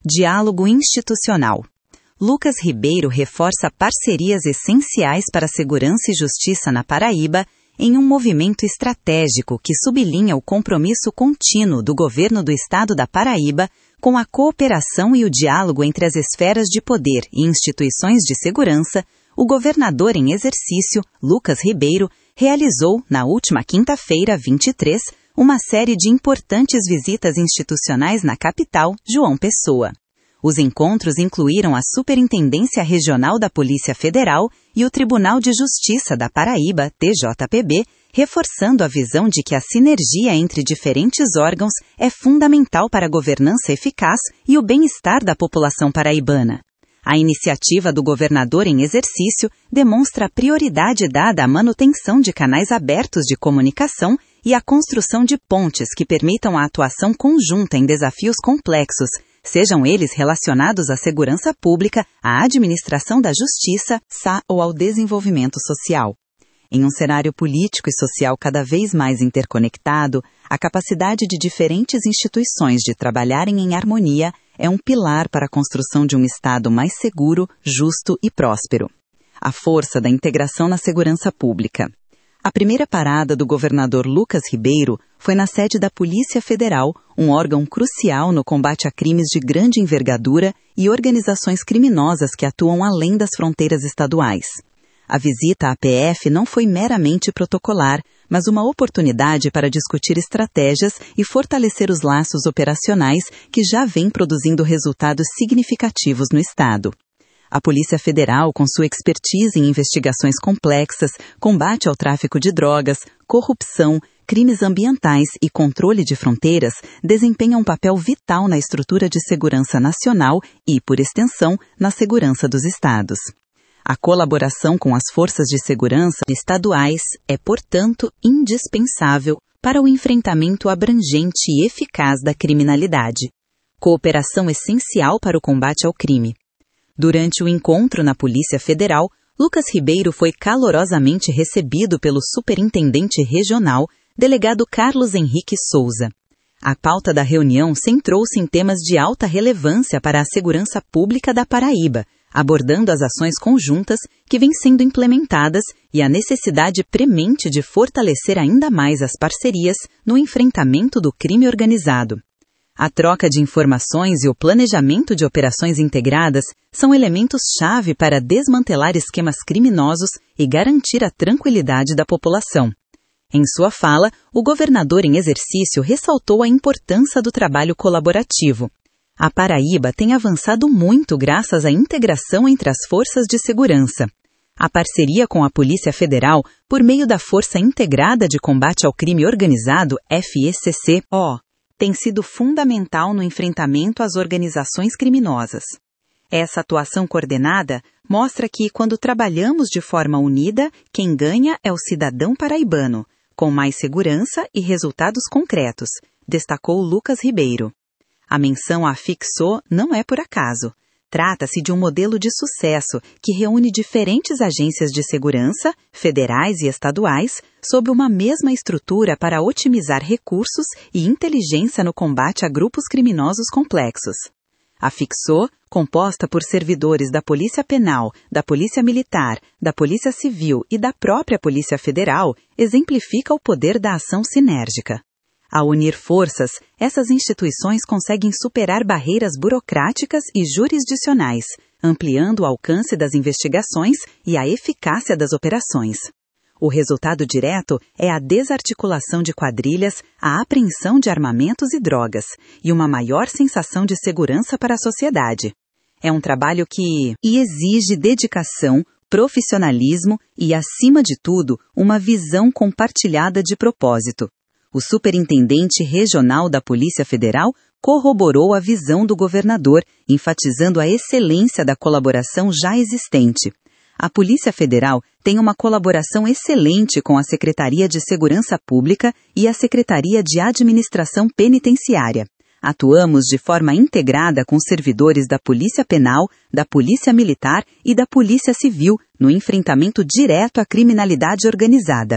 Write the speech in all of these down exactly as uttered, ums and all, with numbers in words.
Diálogo institucional. Lucas Ribeiro reforça parcerias essenciais para a segurança e justiça na Paraíba em um movimento estratégico que sublinha o compromisso contínuo do governo do estado da Paraíba com a cooperação e o diálogo entre as esferas de poder e instituições de segurança. O governador em exercício, Lucas Ribeiro, realizou, na última quinta-feira, vinte e três, uma série de importantes visitas institucionais na capital, João Pessoa. Os encontros incluíram a Superintendência Regional da Polícia Federal e o Tribunal de Justiça da Paraíba, T J P B, reforçando a visão de que a sinergia entre diferentes órgãos é fundamental para a governança eficaz e o bem-estar da população paraibana. A iniciativa do governador em exercício demonstra a prioridade dada à manutenção de canais abertos de comunicação e à construção de pontes que permitam a atuação conjunta em desafios complexos, sejam eles relacionados à segurança pública, à administração da justiça, S A ou ao desenvolvimento social. Em um cenário político e social cada vez mais interconectado, a capacidade de diferentes instituições de trabalharem em harmonia é um pilar para a construção de um Estado mais seguro, justo e próspero. A força da integração na segurança pública. A primeira parada do governador Lucas Ribeiro foi na sede da Polícia Federal, um órgão crucial no combate a crimes de grande envergadura e organizações criminosas que atuam além das fronteiras estaduais. A visita à P F não foi meramente protocolar, mas uma oportunidade para discutir estratégias e fortalecer os laços operacionais que já vêm produzindo resultados significativos no Estado. A Polícia Federal, com sua expertise em investigações complexas, combate ao tráfico de drogas, corrupção, crimes ambientais e controle de fronteiras, desempenha um papel vital na estrutura de segurança nacional e, por extensão, na segurança dos estados. A colaboração com as forças de segurança estaduais é, portanto, indispensável para o enfrentamento abrangente e eficaz da criminalidade. Cooperação essencial para o combate ao crime. Durante o encontro na Polícia Federal, Lucas Ribeiro foi calorosamente recebido pelo Superintendente Regional, delegado Carlos Henrique Souza. A pauta da reunião centrou-se em temas de alta relevância para a segurança pública da Paraíba, abordando as ações conjuntas que vêm sendo implementadas e a necessidade premente de fortalecer ainda mais as parcerias no enfrentamento do crime organizado. A troca de informações e o planejamento de operações integradas são elementos-chave para desmantelar esquemas criminosos e garantir a tranquilidade da população. Em sua fala, o governador em exercício ressaltou a importância do trabalho colaborativo. A Paraíba tem avançado muito graças à integração entre as forças de segurança. A parceria com a Polícia Federal, por meio da Força Integrada de Combate ao Crime Organizado, F E C C O, tem sido fundamental no enfrentamento às organizações criminosas. Essa atuação coordenada mostra que, quando trabalhamos de forma unida, quem ganha é o cidadão paraibano, com mais segurança e resultados concretos, destacou Lucas Ribeiro. A menção à F I C S O não é por acaso. Trata-se de um modelo de sucesso que reúne diferentes agências de segurança, federais e estaduais, sob uma mesma estrutura para otimizar recursos e inteligência no combate a grupos criminosos complexos. A F I C S O, composta por servidores da Polícia Penal, da Polícia Militar, da Polícia Civil e da própria Polícia Federal, exemplifica o poder da ação sinérgica. Ao unir forças, essas instituições conseguem superar barreiras burocráticas e jurisdicionais, ampliando o alcance das investigações e a eficácia das operações. O resultado direto é a desarticulação de quadrilhas, a apreensão de armamentos e drogas, e uma maior sensação de segurança para a sociedade. É um trabalho que exige dedicação, profissionalismo e, acima de tudo, uma visão compartilhada de propósito. O Superintendente Regional da Polícia Federal corroborou a visão do governador, enfatizando a excelência da colaboração já existente. A Polícia Federal tem uma colaboração excelente com a Secretaria de Segurança Pública e a Secretaria de Administração Penitenciária. Atuamos de forma integrada com servidores da Polícia Penal, da Polícia Militar e da Polícia Civil no enfrentamento direto à criminalidade organizada.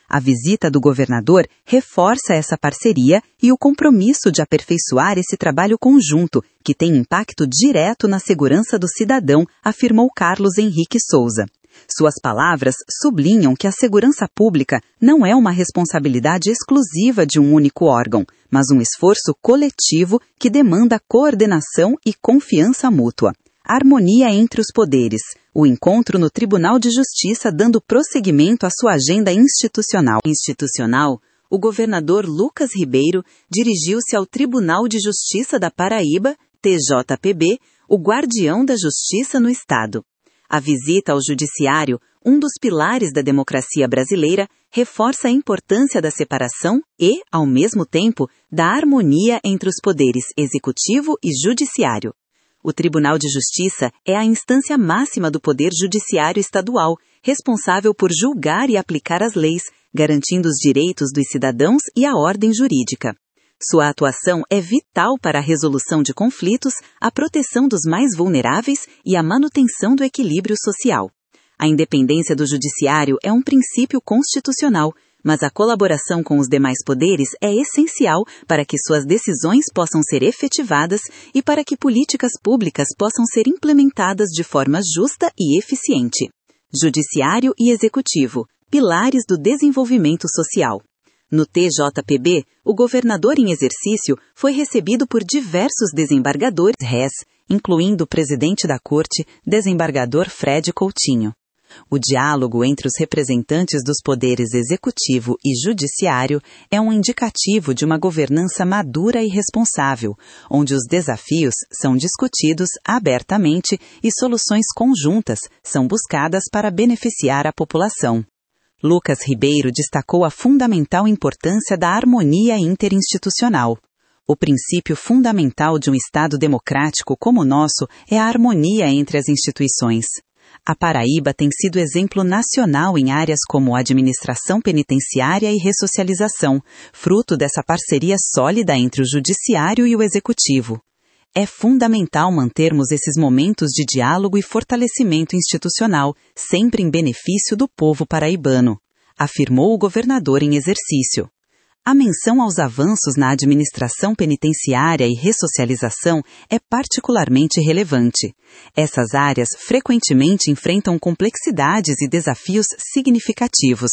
A visita do governador reforça essa parceria e o compromisso de aperfeiçoar esse trabalho conjunto, que tem impacto direto na segurança do cidadão, afirmou Carlos Henrique Souza. Suas palavras sublinham que a segurança pública não é uma responsabilidade exclusiva de um único órgão, mas um esforço coletivo que demanda coordenação e confiança mútua. Harmonia entre os poderes. O encontro no Tribunal de Justiça dando prosseguimento à sua agenda institucional. Institucional, o governador Lucas Ribeiro dirigiu-se ao Tribunal de Justiça da Paraíba, T J P B, o guardião da justiça no Estado. A visita ao Judiciário, um dos pilares da democracia brasileira, reforça a importância da separação e, ao mesmo tempo, da harmonia entre os poderes executivo e judiciário. O Tribunal de Justiça é a instância máxima do Poder Judiciário Estadual, responsável por julgar e aplicar as leis, garantindo os direitos dos cidadãos e a ordem jurídica. Sua atuação é vital para a resolução de conflitos, a proteção dos mais vulneráveis e a manutenção do equilíbrio social. A independência do Judiciário é um princípio constitucional, mas a colaboração com os demais poderes é essencial para que suas decisões possam ser efetivadas e para que políticas públicas possam ser implementadas de forma justa e eficiente. Judiciário e Executivo, pilares do desenvolvimento social. No T J P B, o governador em exercício foi recebido por diversos desembargadores réis, incluindo o presidente da Corte, desembargador Fred Coutinho. O diálogo entre os representantes dos poderes executivo e judiciário é um indicativo de uma governança madura e responsável, onde os desafios são discutidos abertamente e soluções conjuntas são buscadas para beneficiar a população. Lucas Ribeiro destacou a fundamental importância da harmonia interinstitucional. O princípio fundamental de um Estado democrático como o nosso é a harmonia entre as instituições. A Paraíba tem sido exemplo nacional em áreas como administração penitenciária e ressocialização, fruto dessa parceria sólida entre o Judiciário e o Executivo. É fundamental mantermos esses momentos de diálogo e fortalecimento institucional, sempre em benefício do povo paraibano, afirmou o governador em exercício. A menção aos avanços na administração penitenciária e ressocialização é particularmente relevante. Essas áreas frequentemente enfrentam complexidades e desafios significativos,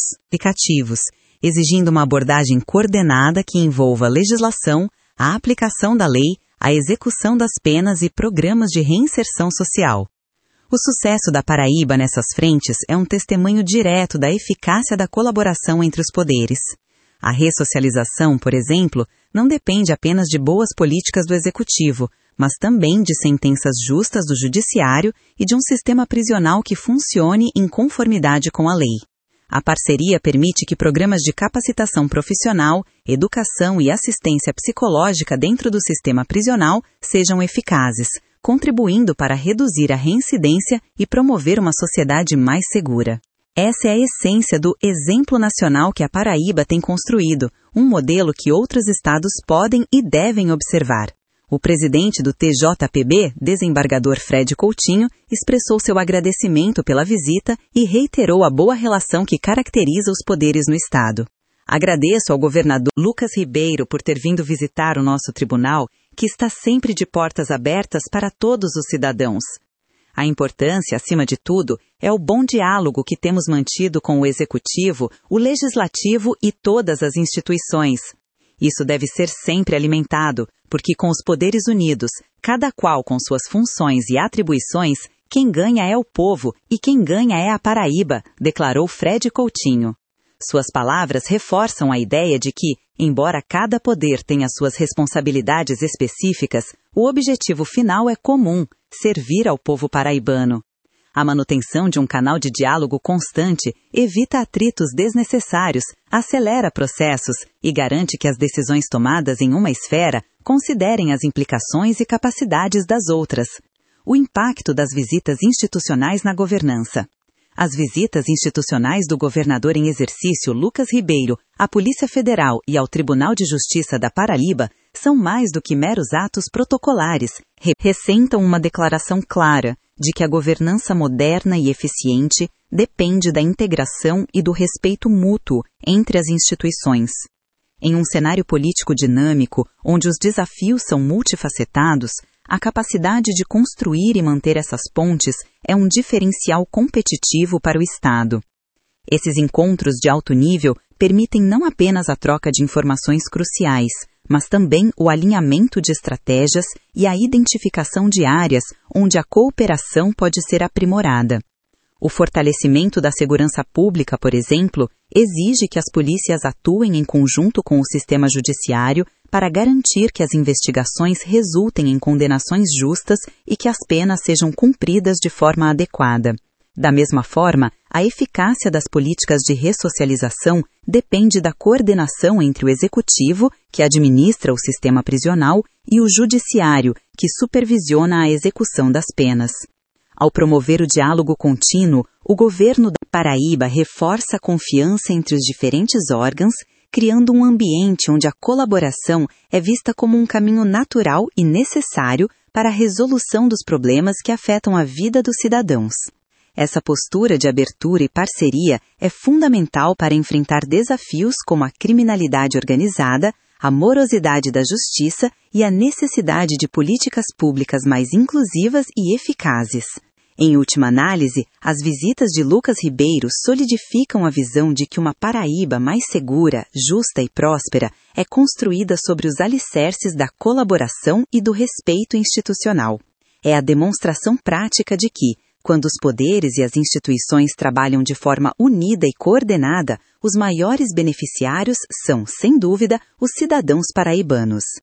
exigindo uma abordagem coordenada que envolva a legislação, a aplicação da lei, a execução das penas e programas de reinserção social. O sucesso da Paraíba nessas frentes é um testemunho direto da eficácia da colaboração entre os poderes. A ressocialização, por exemplo, não depende apenas de boas políticas do Executivo, mas também de sentenças justas do Judiciário e de um sistema prisional que funcione em conformidade com a lei. A parceria permite que programas de capacitação profissional, educação e assistência psicológica dentro do sistema prisional sejam eficazes, contribuindo para reduzir a reincidência e promover uma sociedade mais segura. Essa é a essência do exemplo nacional que a Paraíba tem construído, um modelo que outros estados podem e devem observar. O presidente do T J P B, desembargador Fred Coutinho, expressou seu agradecimento pela visita e reiterou a boa relação que caracteriza os poderes no estado. Agradeço ao governador Lucas Ribeiro por ter vindo visitar o nosso tribunal, que está sempre de portas abertas para todos os cidadãos. A importância, acima de tudo, é o bom diálogo que temos mantido com o Executivo, o Legislativo e todas as instituições. Isso deve ser sempre alimentado, porque com os poderes unidos, cada qual com suas funções e atribuições, quem ganha é o povo e quem ganha é a Paraíba, declarou Fred Coutinho. Suas palavras reforçam a ideia de que, embora cada poder tenha suas responsabilidades específicas, o objetivo final é comum, servir ao povo paraibano. A manutenção de um canal de diálogo constante evita atritos desnecessários, acelera processos e garante que as decisões tomadas em uma esfera considerem as implicações e capacidades das outras. O impacto das visitas institucionais na governança. As visitas institucionais do governador em exercício Lucas Ribeiro à Polícia Federal e ao Tribunal de Justiça da Paraíba são mais do que meros atos protocolares, representam uma declaração clara de que a governança moderna e eficiente depende da integração e do respeito mútuo entre as instituições. Em um cenário político dinâmico, onde os desafios são multifacetados, a capacidade de construir e manter essas pontes é um diferencial competitivo para o Estado. Esses encontros de alto nível permitem não apenas a troca de informações cruciais, mas também o alinhamento de estratégias e a identificação de áreas onde a cooperação pode ser aprimorada. O fortalecimento da segurança pública, por exemplo, exige que as polícias atuem em conjunto com o sistema judiciário para garantir que as investigações resultem em condenações justas e que as penas sejam cumpridas de forma adequada. Da mesma forma, a eficácia das políticas de ressocialização depende da coordenação entre o executivo, que administra o sistema prisional, e o judiciário, que supervisiona a execução das penas. Ao promover o diálogo contínuo, o governo da Paraíba reforça a confiança entre os diferentes órgãos, criando um ambiente onde a colaboração é vista como um caminho natural e necessário para a resolução dos problemas que afetam a vida dos cidadãos. Essa postura de abertura e parceria é fundamental para enfrentar desafios como a criminalidade organizada, a morosidade da justiça e a necessidade de políticas públicas mais inclusivas e eficazes. Em última análise, as visitas de Lucas Ribeiro solidificam a visão de que uma Paraíba mais segura, justa e próspera é construída sobre os alicerces da colaboração e do respeito institucional. É a demonstração prática de que, quando os poderes e as instituições trabalham de forma unida e coordenada, os maiores beneficiários são, sem dúvida, os cidadãos paraibanos.